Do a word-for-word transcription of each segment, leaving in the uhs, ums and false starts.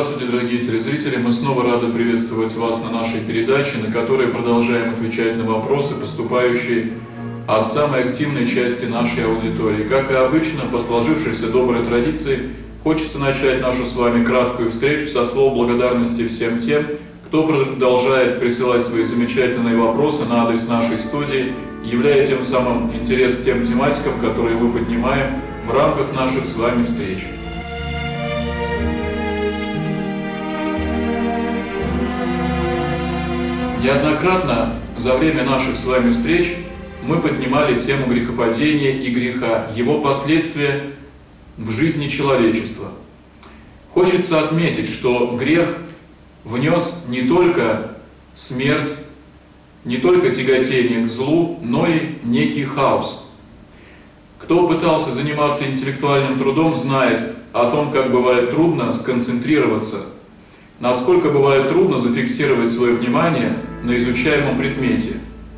Здравствуйте, дорогие телезрители! Мы снова рады приветствовать вас на нашей передаче, на которой продолжаем отвечать на вопросы, поступающие от самой активной части нашей аудитории. Как и обычно, по сложившейся доброй традиции, хочется начать нашу с вами краткую встречу со слов благодарности всем тем, кто продолжает присылать свои замечательные вопросы на адрес нашей студии, являя тем самым интерес к тем тематикам, которые мы поднимаем в рамках наших с вами встреч. Неоднократно за время наших с вами встреч мы поднимали тему грехопадения и греха, его последствия в жизни человечества. Хочется отметить, что грех внес не только смерть, не только тяготение к злу, но и некий хаос. Кто пытался заниматься интеллектуальным трудом, знает о том, как бывает трудно сконцентрироваться, насколько бывает трудно зафиксировать свое внимание на изучаемом предмете.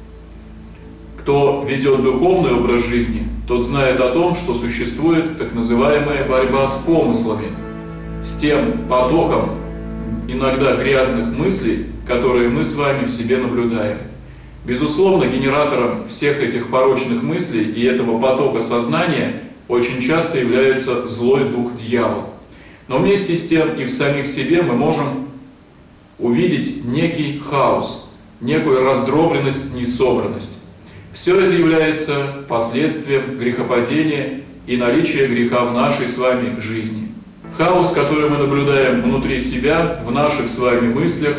Кто ведет духовный образ жизни, тот знает о том, что существует так называемая борьба с помыслами, с тем потоком иногда грязных мыслей, которые мы с вами в себе наблюдаем. Безусловно, генератором всех этих порочных мыслей и этого потока сознания очень часто является злой дух дьявол. Но вместе с тем и в самих себе мы можем увидеть некий хаос, некую раздробленность, несобранность. Все это является последствием грехопадения и наличия греха в нашей с вами жизни. Хаос, который мы наблюдаем внутри себя, в наших с вами мыслях,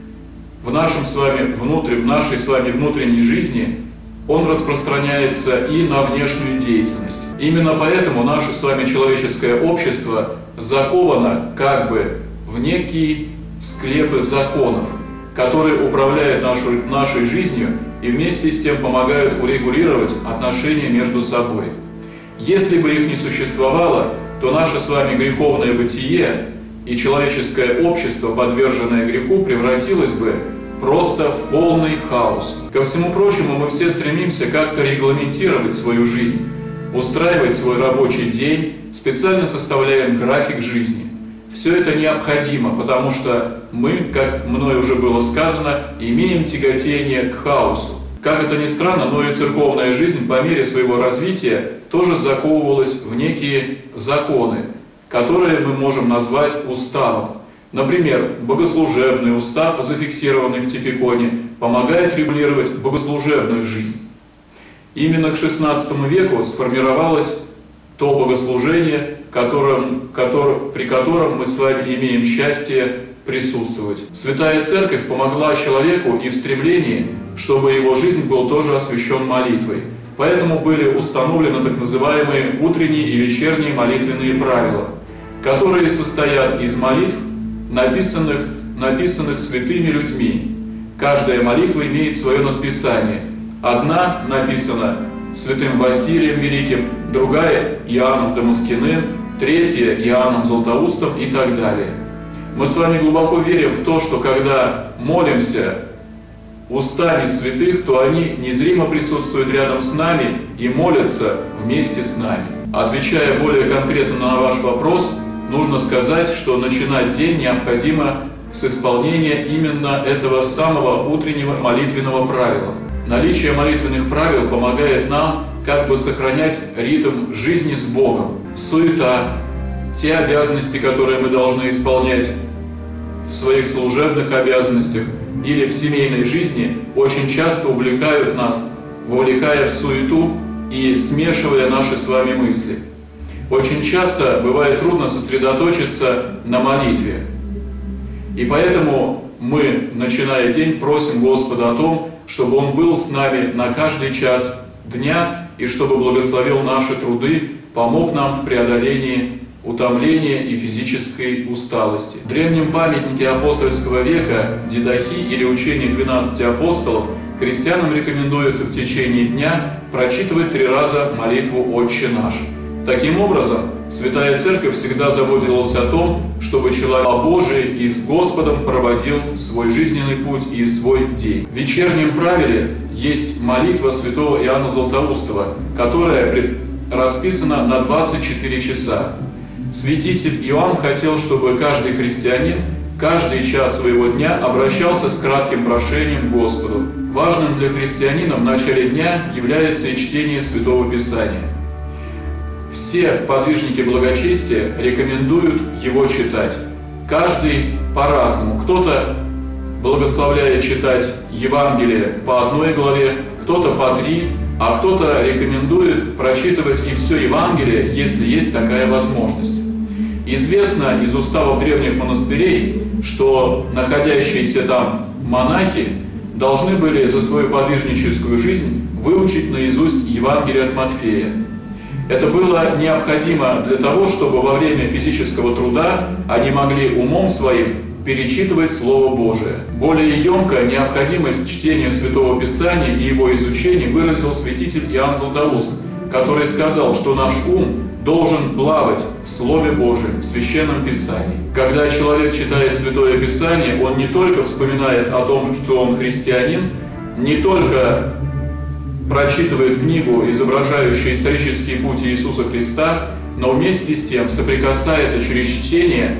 в, нашем с вами внутри, в нашей с вами внутренней жизни, он распространяется и на внешнюю деятельность. Именно поэтому наше с вами человеческое общество заковано как бы в некие склепы законов, которые управляют нашу, нашей жизнью и вместе с тем помогают урегулировать отношения между собой. Если бы их не существовало, то наше с вами греховное бытие и человеческое общество, подверженное греху, превратилось бы просто в полный хаос. Ко всему прочему, мы все стремимся как-то регламентировать свою жизнь, устраивать свой рабочий день, специально составляем график жизни. Все это необходимо, потому что мы, как мной уже было сказано, имеем тяготение к хаосу. Как это ни странно, но и церковная жизнь по мере своего развития тоже заковывалась в некие законы, которые мы можем назвать уставом. Например, богослужебный устав, зафиксированный в Типиконе, помогает регулировать богослужебную жизнь. Именно к шестнадцатому веку сформировалось то богослужение, которым, который, при котором мы с вами имеем счастье присутствовать. Святая Церковь помогла человеку и в стремлении, чтобы его жизнь был тоже освящен молитвой. Поэтому были установлены так называемые утренние и вечерние молитвенные правила, которые состоят из молитв, написанных, написанных святыми людьми. Каждая молитва имеет свое надписание. Одна написана святым Василием Великим, другая Иоанном Дамаскиным, третья Иоанном Златоустом и так далее. Мы с вами глубоко верим в то, что когда молимся устами святых, то они незримо присутствуют рядом с нами и молятся вместе с нами. Отвечая более конкретно на ваш вопрос, нужно сказать, что начинать день необходимо с исполнения именно этого самого утреннего молитвенного правила. Наличие молитвенных правил помогает нам как бы сохранять ритм жизни с Богом. Суета, те обязанности, которые мы должны исполнять в своих служебных обязанностях или в семейной жизни, очень часто увлекают нас, вовлекая в суету и смешивая наши с вами мысли. Очень часто бывает трудно сосредоточиться на молитве. И поэтому мы, начиная день, просим Господа о том, чтобы Он был с нами на каждый час дня и чтобы благословил наши труды, помог нам в преодолении утомления и физической усталости. В древнем памятнике апостольского века Дидахи или учение двенадцати апостолов христианам рекомендуется в течение дня прочитывать три раза молитву «Отче наш». Таким образом, Святая Церковь всегда заботилась о том, чтобы человек Божий и с Господом проводил свой жизненный путь и свой день. В вечернем правиле есть молитва святого Иоанна Златоустова, которая расписана на двадцать четыре часа. Святитель Иоанн хотел, чтобы каждый христианин каждый час своего дня обращался с кратким прошением к Господу. Важным для христианина в начале дня является и чтение Святого Писания. Все подвижники благочестия рекомендуют его читать. Каждый по-разному. Кто-то благословляет читать Евангелие по одной главе, кто-то по три, а кто-то рекомендует прочитывать и все Евангелие, если есть такая возможность. Известно из уставов древних монастырей, что находящиеся там монахи должны были за свою подвижническую жизнь выучить наизусть Евангелие от Матфея. Это было необходимо для того, чтобы во время физического труда они могли умом своим перечитывать Слово Божие. Более емко необходимость чтения Святого Писания и его изучения выразил святитель Иоанн Златоуст, который сказал, что наш ум должен плавать в Слове Божьем, в Священном Писании. Когда человек читает Святое Писание, он не только вспоминает о том, что он христианин, не только прочитывает книгу, изображающую исторический путь Иисуса Христа, но вместе с тем соприкасается через чтение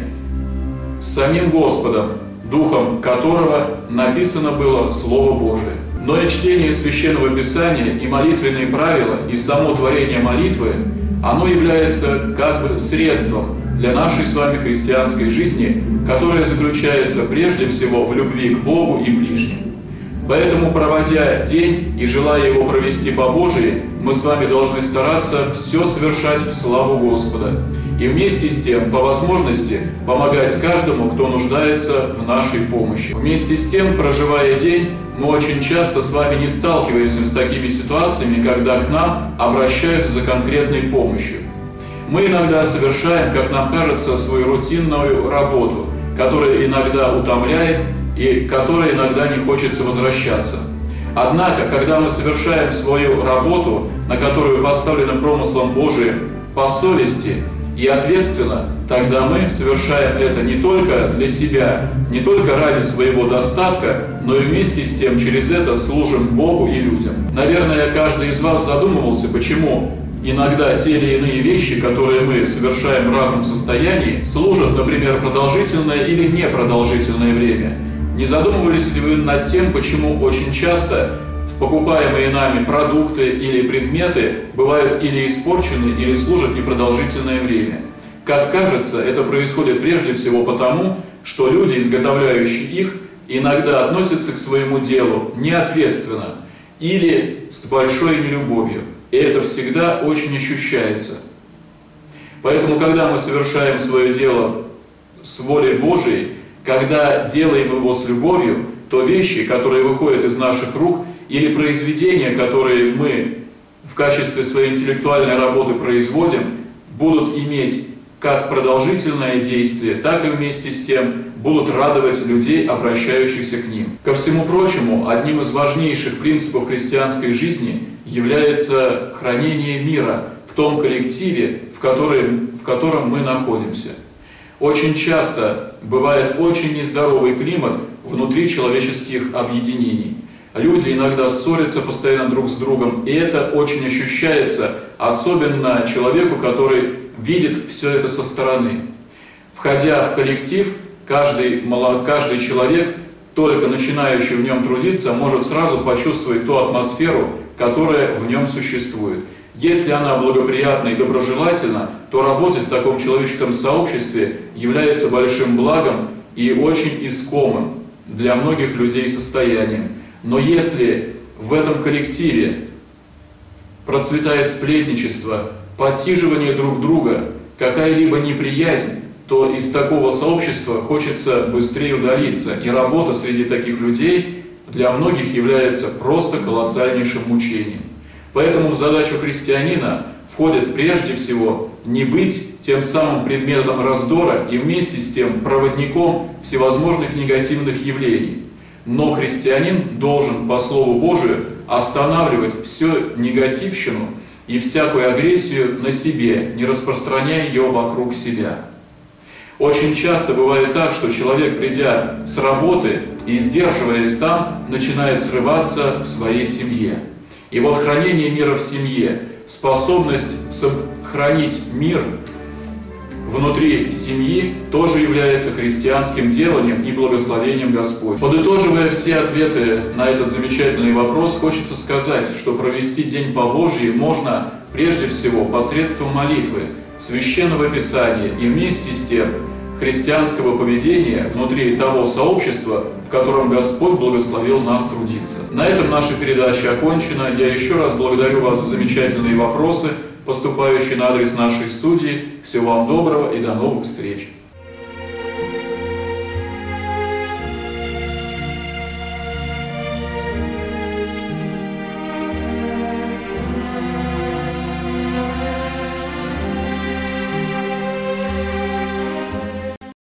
с самим Господом, духом которого написано было Слово Божие. Но и чтение Священного Писания, и молитвенные правила, и само творение молитвы, оно является как бы средством для нашей с вами христианской жизни, которая заключается прежде всего в любви к Богу и ближним. Поэтому, проводя день и желая его провести по Божией, мы с вами должны стараться все совершать в славу Господа. И вместе с тем, по возможности, помогать каждому, кто нуждается в нашей помощи. Вместе с тем, проживая день, мы очень часто с вами не сталкиваемся с такими ситуациями, когда к нам обращаются за конкретной помощью. Мы иногда совершаем, как нам кажется, свою рутинную работу, которая иногда утомляет и к которой иногда не хочется возвращаться. Однако, когда мы совершаем свою работу, на которую поставлено промыслом Божиим по совести и ответственно, тогда мы совершаем это не только для себя, не только ради своего достатка, но и вместе с тем через это служим Богу и людям. Наверное, каждый из вас задумывался, почему иногда те или иные вещи, которые мы совершаем в разном состоянии, служат, например, продолжительное или непродолжительное время. Не задумывались ли вы над тем, почему очень часто покупаемые нами продукты или предметы бывают или испорчены, или служат непродолжительное время? Как кажется, это происходит прежде всего потому, что люди, изготовляющие их, иногда относятся к своему делу неответственно или с большой нелюбовью. И это всегда очень ощущается. Поэтому, когда мы совершаем свое дело с волей Божией, когда делаем его с любовью, то вещи, которые выходят из наших рук, или произведения, которые мы в качестве своей интеллектуальной работы производим, будут иметь как продолжительное действие, так и вместе с тем будут радовать людей, обращающихся к ним. Ко всему прочему, одним из важнейших принципов христианской жизни является хранение мира в том коллективе, в котором, в котором мы находимся. Очень часто бывает очень нездоровый климат внутри человеческих объединений. Люди иногда ссорятся постоянно друг с другом, и это очень ощущается, особенно человеку, который видит все это со стороны. Входя в коллектив, каждый, каждый человек, только начинающий в нем трудиться, может сразу почувствовать ту атмосферу, которая в нем существует. Если она благоприятна и доброжелательна, то работать в таком человеческом сообществе является большим благом и очень искомым для многих людей состоянием. Но если в этом коллективе процветает сплетничество, подсиживание друг друга, какая-либо неприязнь, то из такого сообщества хочется быстрее удалиться, и работа среди таких людей для многих является просто колоссальнейшим мучением. Поэтому в задачу христианина входит прежде всего не быть тем самым предметом раздора и вместе с тем проводником всевозможных негативных явлений. Но христианин должен по Слову Божию останавливать всю негативщину и всякую агрессию на себе, не распространяя ее вокруг себя. Очень часто бывает так, что человек, придя с работы и сдерживаясь там, начинает срываться в своей семье. И вот хранение мира в семье, способность сохранить мир внутри семьи тоже является христианским деланием и благословением Господь. Подытоживая все ответы на этот замечательный вопрос, хочется сказать, что провести День по Божьей можно прежде всего посредством молитвы, священного Писания и вместе с тем христианского поведения внутри того сообщества, в котором Господь благословил нас трудиться. На этом наша передача окончена. Я еще раз благодарю вас за замечательные вопросы, поступающие на адрес нашей студии. Всего вам доброго и до новых встреч!